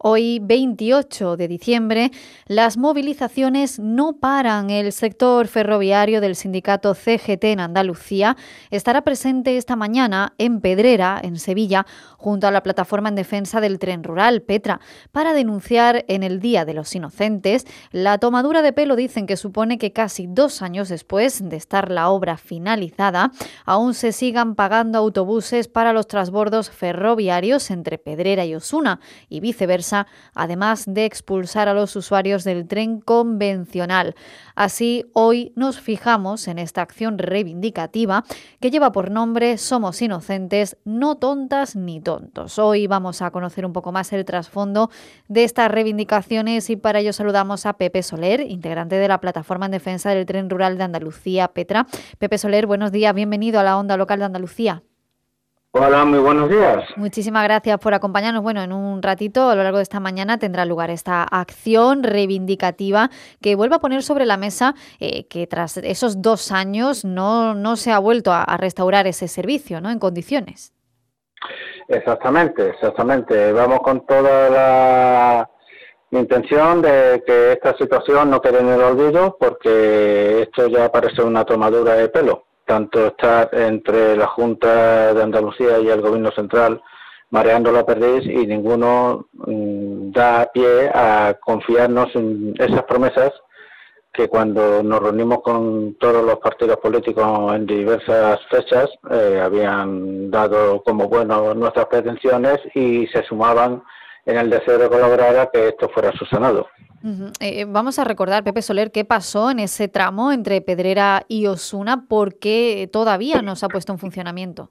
Hoy, 28 de diciembre, las movilizaciones no paran. El sector ferroviario del sindicato CGT en Andalucía estará presente esta mañana en Pedrera, en Sevilla, junto a la plataforma en defensa del tren rural, Petra, para denunciar en el Día de los Inocentes la tomadura de pelo. Dicen que supone que casi 2 años después de estar la obra finalizada, aún se sigan pagando autobuses para los transbordos ferroviarios entre Pedrera y Osuna y viceversa, además de expulsar a los usuarios del tren convencional. Así, hoy nos fijamos en esta acción reivindicativa que lleva por nombre Somos Inocentes, no tontas ni tontos. Hoy vamos a conocer un poco más el trasfondo de estas reivindicaciones y para ello saludamos a Pepe Soler, integrante de la plataforma en defensa del tren rural de Andalucía, Petra. Pepe Soler, buenos días, bienvenido a la Onda Local de Andalucía. Hola, muy buenos días. Muchísimas gracias por acompañarnos. Bueno, en un ratito, a lo largo de esta mañana, tendrá lugar esta acción reivindicativa que vuelve a poner sobre la mesa que tras esos 2 años no se ha vuelto a restaurar ese servicio, ¿no?, en condiciones. Exactamente. Vamos con toda la intención de que esta situación no quede en el olvido, porque esto ya parece una tomadura de pelo. Tanto estar entre la Junta de Andalucía y el Gobierno Central mareando la perdiz y ninguno da pie a confiarnos en esas promesas que cuando nos reunimos con todos los partidos políticos en diversas fechas habían dado como bueno nuestras pretensiones y se sumaban en el deseo de colaborar a que esto fuera subsanado. Vamos a recordar, Pepe Soler, qué pasó en ese tramo entre Pedrera y Osuna, porque todavía no se ha puesto en funcionamiento.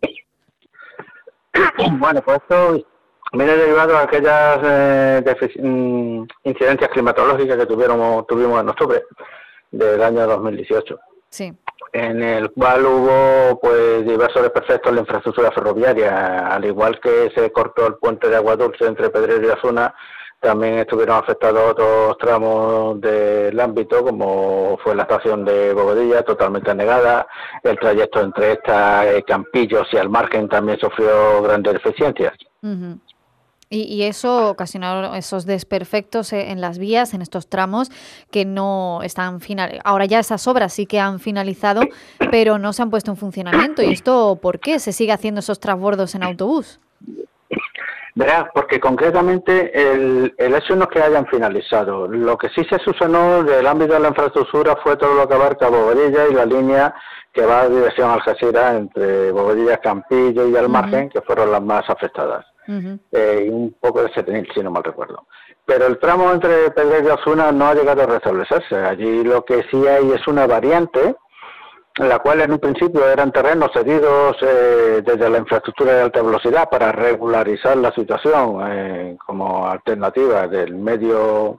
Bueno, pues esto viene derivado de aquellas incidencias climatológicas que tuvimos en octubre del año 2018. Sí. En el cual hubo pues diversos desperfectos en la infraestructura ferroviaria, al igual que se cortó el puente de Agua Dulce entre Pedrera y Osuna. También estuvieron afectados otros tramos del ámbito, como fue la estación de Bobadilla, totalmente anegada. El trayecto entre esta Campillos y Al Margen también sufrió grandes deficiencias. Uh-huh. Y eso ocasionó esos desperfectos en las vías, en estos tramos que no están ahora ya esas obras sí que han finalizado, pero no se han puesto en funcionamiento. ¿Y esto por qué se sigue haciendo esos transbordos en autobús? Verás, porque concretamente el hecho no es que hayan finalizado. Lo que sí se subsanó del ámbito de la infraestructura fue todo lo que abarca Bobadilla y la línea que va en dirección a Algeciras entre Bobadilla, Campillo y Al Margen, que fueron las más afectadas. Y un poco de Setenil, si no mal recuerdo. Pero el tramo entre Pedrera y Osuna no ha llegado a restablecerse. Allí lo que sí hay es una variante, la cual en un principio eran terrenos cedidos desde la infraestructura de alta velocidad para regularizar la situación como alternativa del medio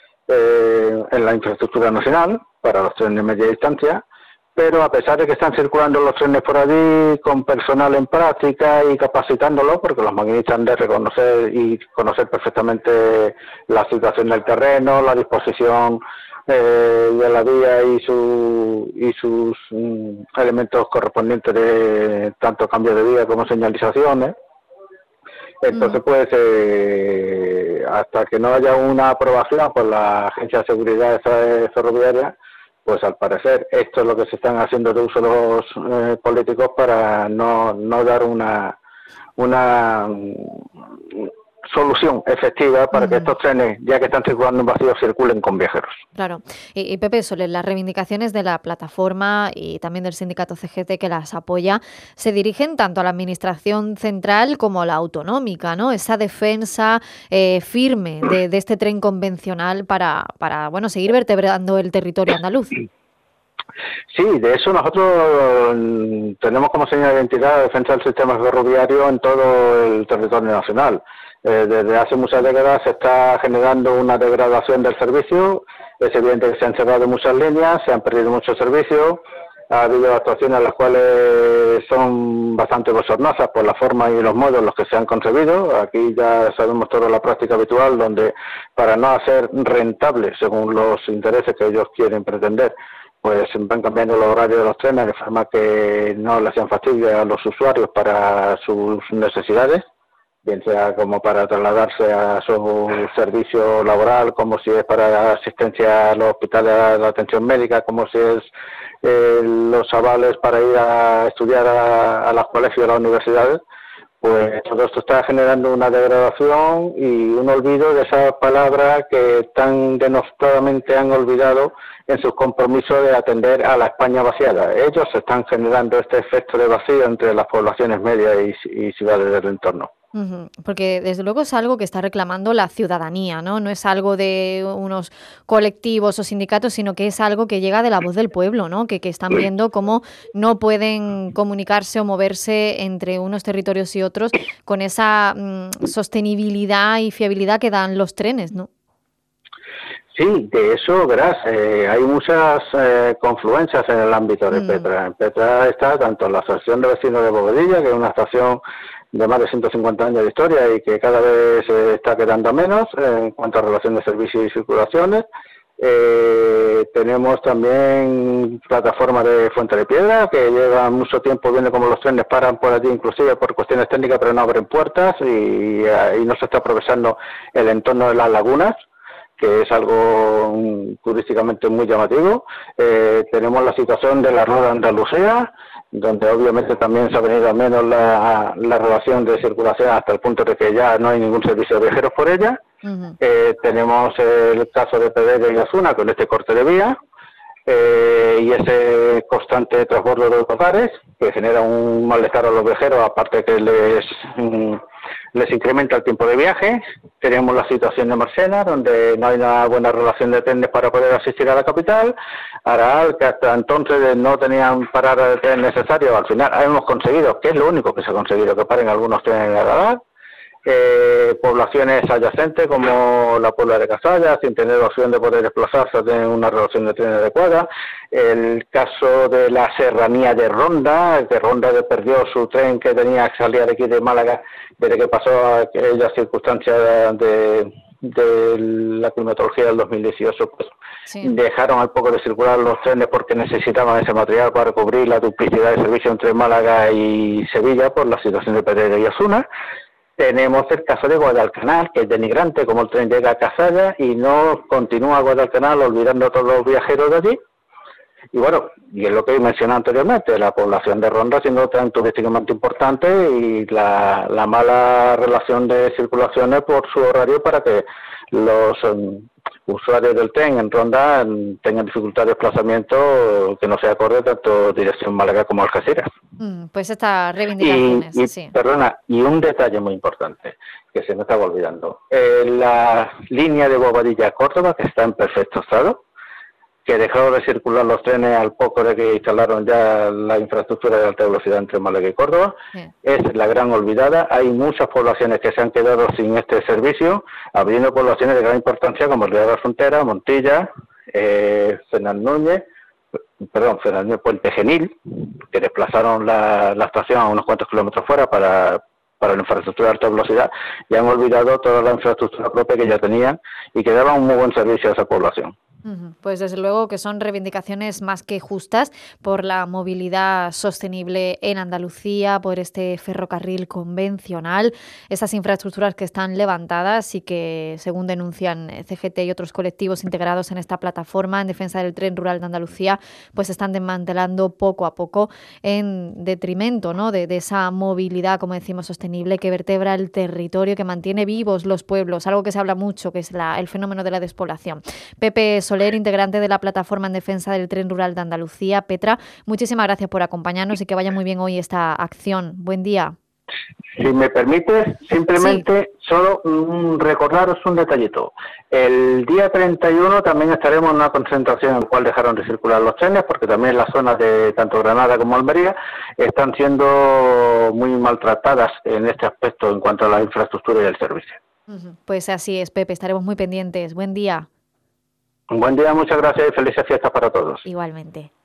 en la infraestructura nacional para los trenes de media distancia, pero a pesar de que están circulando los trenes por allí con personal en práctica y capacitándolo, porque los maquinistas han de reconocer y conocer perfectamente la situación del terreno, la disposición de la vía y sus elementos correspondientes de tanto cambio de vía como señalizaciones. Entonces, pues, hasta que no haya una aprobación por la Agencia de Seguridad Ferroviaria, pues al parecer esto es lo que se están haciendo de uso los políticos para no dar una solución efectiva para que estos trenes, ya que están circulando en vacío, circulen con viajeros. Claro. Y Pepe Soler, las reivindicaciones de la plataforma y también del sindicato CGT que las apoya se dirigen tanto a la administración central como a la autonómica, ¿no? Esa defensa firme de este tren convencional para seguir vertebrando el territorio andaluz. Sí, de eso nosotros tenemos como señal de identidad la defensa del sistema ferroviario en todo el territorio nacional. Desde hace muchas décadas se está generando una degradación del servicio. Es evidente que se han cerrado muchas líneas, se han perdido muchos servicios. Ha habido actuaciones las cuales son bastante bochornosas por la forma y los modos en los que se han concebido. Aquí ya sabemos toda la práctica habitual, donde para no hacer rentable según los intereses que ellos quieren pretender, pues van cambiando los horarios de los trenes de forma que no les sean fastidio a los usuarios para sus necesidades. bien sea como para trasladarse a su servicio laboral, como si es para asistencia a los hospitales, la atención médica, como si es los avales para ir a estudiar a los colegios, a las universidades. Pues todo esto está generando una degradación y un olvido de esas palabras que tan denostadamente han olvidado en sus compromisos de atender a la España vaciada. Ellos están generando este efecto de vacío entre las poblaciones medias y ciudades del entorno. Porque desde luego es algo que está reclamando la ciudadanía, ¿no? No es algo de unos colectivos o sindicatos, sino que es algo que llega de la voz del pueblo, ¿no? Que están viendo cómo no pueden comunicarse o moverse entre unos territorios y otros con esa sostenibilidad y fiabilidad que dan los trenes, ¿no? Sí, de eso, verás, hay muchas confluencias en el ámbito de Petra. En Petra está tanto la Asociación de Vecinos de Bovedilla, que es una estación de más de 150 años de historia y que cada vez se está quedando menos en cuanto a relación de servicios y circulaciones. Tenemos también plataforma de Fuente de Piedra, que lleva mucho tiempo viendo cómo los trenes paran por allí, inclusive por cuestiones técnicas, pero no abren puertas y ahí no se está aprovechando el entorno de las lagunas, que es algo turísticamente muy llamativo. Tenemos la situación de la Rueda Andalucía, donde obviamente también se ha venido al menos la relación de circulación hasta el punto de que ya no hay ningún servicio de viajeros por ella. Tenemos el caso de Pedrera y Asuna con este corte de vía y ese constante transbordo de autocares que genera un malestar a los viajeros, aparte que les incrementa el tiempo de viaje. Tenemos la situación de Marsena, donde no hay una buena relación de trenes para poder asistir a la capital. Araal, que hasta entonces no tenían parada de tren necesario, al final hemos conseguido, que es lo único que se ha conseguido, que paren algunos trenes en Araal. Poblaciones adyacentes como la Puebla de Casalla, sin tener opción de poder desplazarse, tener una relación de tren adecuada. El caso de la serranía de Ronda, que Ronda perdió su tren que tenía que salir de aquí de Málaga desde que pasó aquella circunstancia de la climatología del 2018, pues sí, dejaron al poco de circular los trenes porque necesitaban ese material para cubrir la duplicidad de servicio entre Málaga y Sevilla por la situación de Pedrera y Asuna. Tenemos el caso de Guadalcanal, que es denigrante, como el tren llega a Casalla y no continúa Guadalcanal olvidando a todos los viajeros de allí. Y bueno, y es lo que mencioné anteriormente, la población de Ronda siendo tan turísticamente importante y la mala relación de circulaciones por su horario para que los usuarios del tren en Ronda tengan dificultad de desplazamiento que no sea acorde tanto dirección Málaga como Algeciras. Pues estas reivindicaciones, sí. Perdona, y un detalle muy importante que se me estaba olvidando. La línea de Bobadilla a Córdoba, que está en perfecto estado, que dejaron de circular los trenes al poco de que instalaron ya la infraestructura de alta velocidad entre Málaga y Córdoba, es la gran olvidada. Hay muchas poblaciones que se han quedado sin este servicio, abriendo poblaciones de gran importancia como Río de la Frontera, Montilla, Fernández Puente Genil, que desplazaron la estación a unos cuantos kilómetros fuera para la infraestructura de alta velocidad, y han olvidado toda la infraestructura propia que ya tenían y que daban un muy buen servicio a esa población. Pues desde luego que son reivindicaciones más que justas por la movilidad sostenible en Andalucía, por este ferrocarril convencional, esas infraestructuras que están levantadas y que, según denuncian CGT y otros colectivos integrados en esta plataforma en defensa del tren rural de Andalucía, pues están desmantelando poco a poco en detrimento, ¿no?, de esa movilidad, como decimos, sostenible que vertebra el territorio, que mantiene vivos los pueblos, algo que se habla mucho, que es el fenómeno de la despoblación. Pepe Soler, integrante de la plataforma en defensa del tren rural de Andalucía. Petra, muchísimas gracias por acompañarnos y que vaya muy bien hoy esta acción. Buen día. Si me permites, simplemente solo recordaros un detallito. El día 31 también estaremos en una concentración en la cual dejaron de circular los trenes, porque también las zonas de tanto Granada como Almería están siendo muy maltratadas en este aspecto en cuanto a la infraestructura y el servicio. Pues así es, Pepe, estaremos muy pendientes. Buen día. Un buen día, muchas gracias y felices fiestas para todos. Igualmente.